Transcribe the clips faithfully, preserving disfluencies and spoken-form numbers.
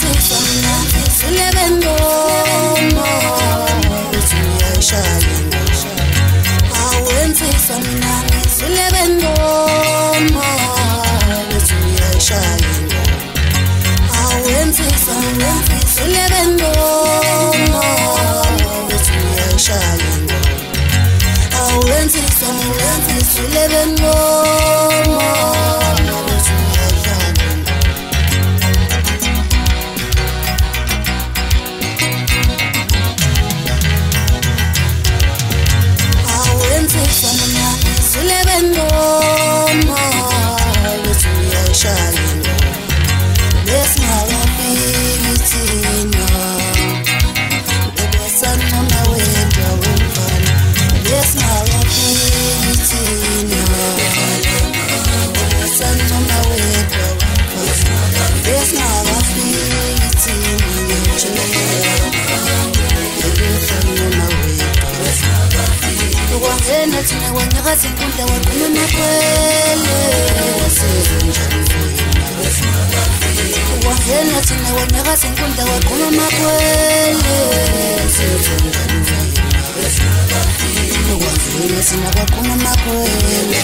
wenzisa mina silebengoma uyashaya awenzisa mina silebengoma uyashaya awenzisa mina silebengoma uyashaya awenzisa mina silebengoma silebengoma uyashaya lesingakafithina ubesantona wedwa wemfana lesingakafithina ubesantona wedwa wemfana lesingakafithina ubesantona wedwa ukwangena thina wanyakaza inkundla waqhuma amakhwele ukwangena thina wanyakaza inkundla waqhuma amakhwele ukwangena thina waqhuma amakhwele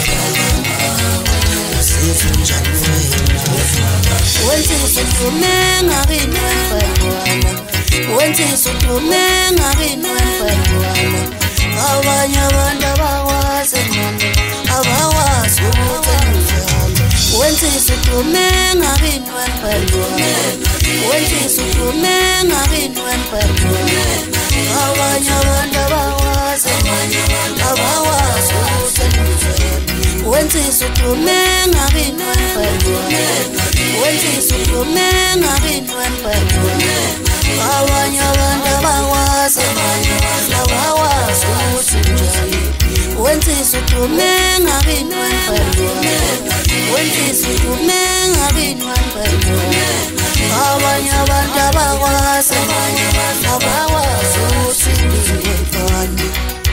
sifunjani wena wenzisa udlume ngabini wemfana wenzisa udlume ngabini wemfana abanye abantu abakwazi manje abakwazi ukwenza wenzisa udlume ngabini wemfana wenzisa udlume ngabini wemfana abanye abantu abakwazi abakwazi ukwenza wenzisa udlume ngabini wemfana wenzisa udlume ngabini wemfana abanye abantu abakwazi abakwazi wenzisa udlume ngabini wemfana wenzisa udlume ngabini wemfana abanye abantu abakwazi abakwazi ukuthi wemfana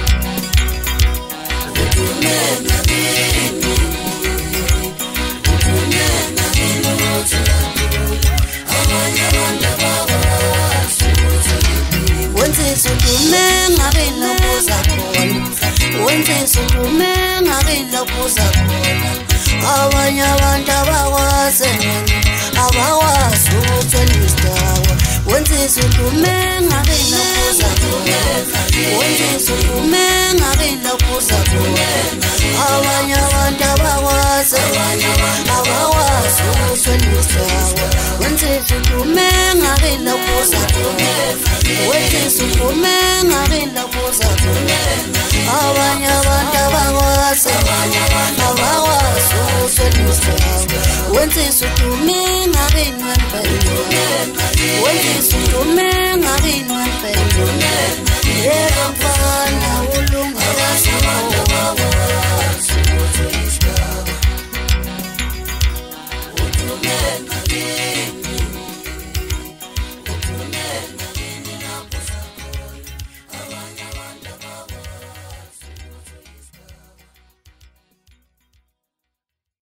wenzisa udlume ngabini lokuza khona wenzisa udlume ngabini lokuza khona abanye abantu abakwazi abakwazi ukuthola wenzisa udlume ngabini lokuza khona wenzisa udlume ngabini lokuza khona abanye abantu abakwazi abakwazi ukuthola wenzisa udlume ngabini lokuza khona wenzisa udlume ngabini lokuza khona abanye abantu abakwazi abakwazi ukuthola wenzisa udlume ngabini wemfana wenzisa udlume